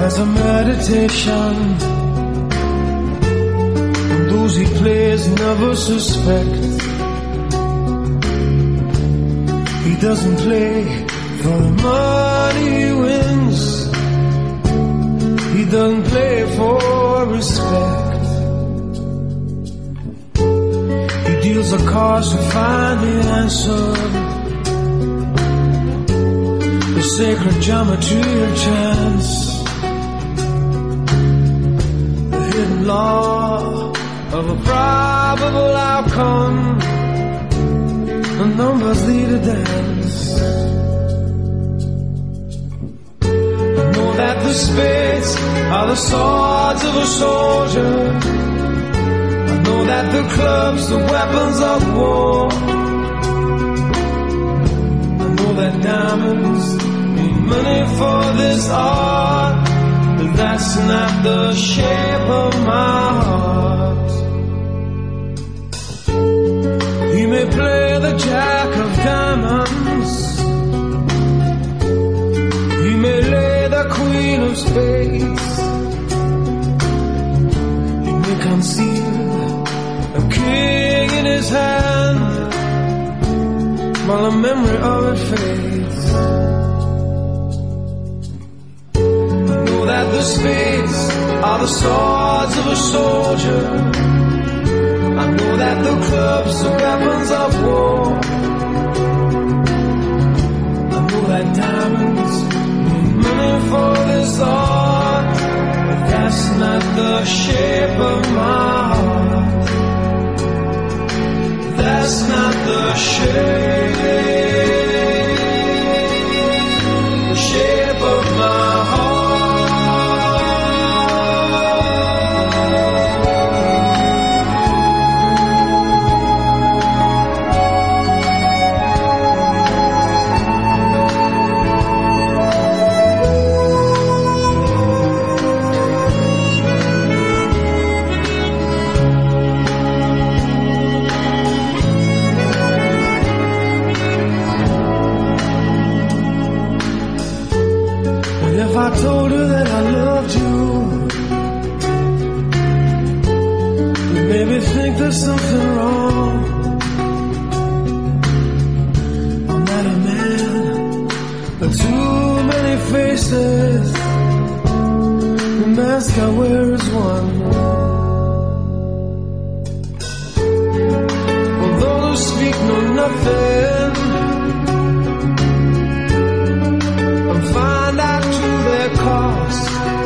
as a meditation. And those he plays never suspect. He doesn't play for the money he wins. He doesn't play for respect. He deals the cards to find the answer. The sacred geometry of chance. The hidden law of a probable outcome. The numbers lead a dance. I know that the spades are the swords of a soldier. I know that the clubs, the weapons of war. I know that diamonds need money for this art, but that's not the shape of my heart. He may play the jack of diamonds. He may lay the queen of spades. He may conceal a king in his hand while the memory of it fades. I know that the spades are the swords of a soldier. I know that the clubs are weapons of war. I know that diamonds need money for this art, but that's not the shape of my heart. That's not the shape of my heart. If I told you that I loved you, you made me think there's something wrong. I'm not a man, but too many faces. The mask I wear is one. Although those speak know nothing, and find out to their cost,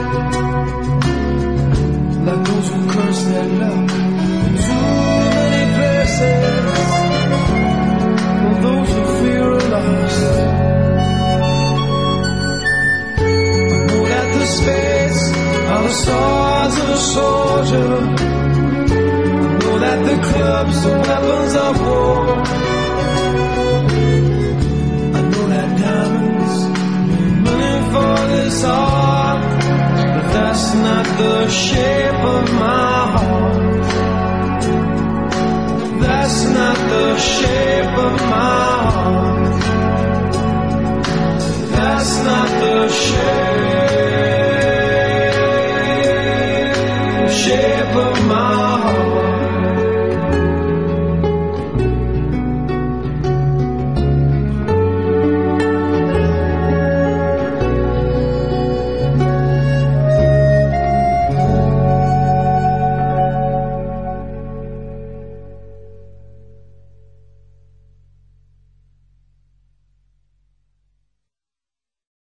like those who curse their luck in too many places, and those who fear are lost. I know that the spades are the swords of a soldier. I know that the clubs are weapons of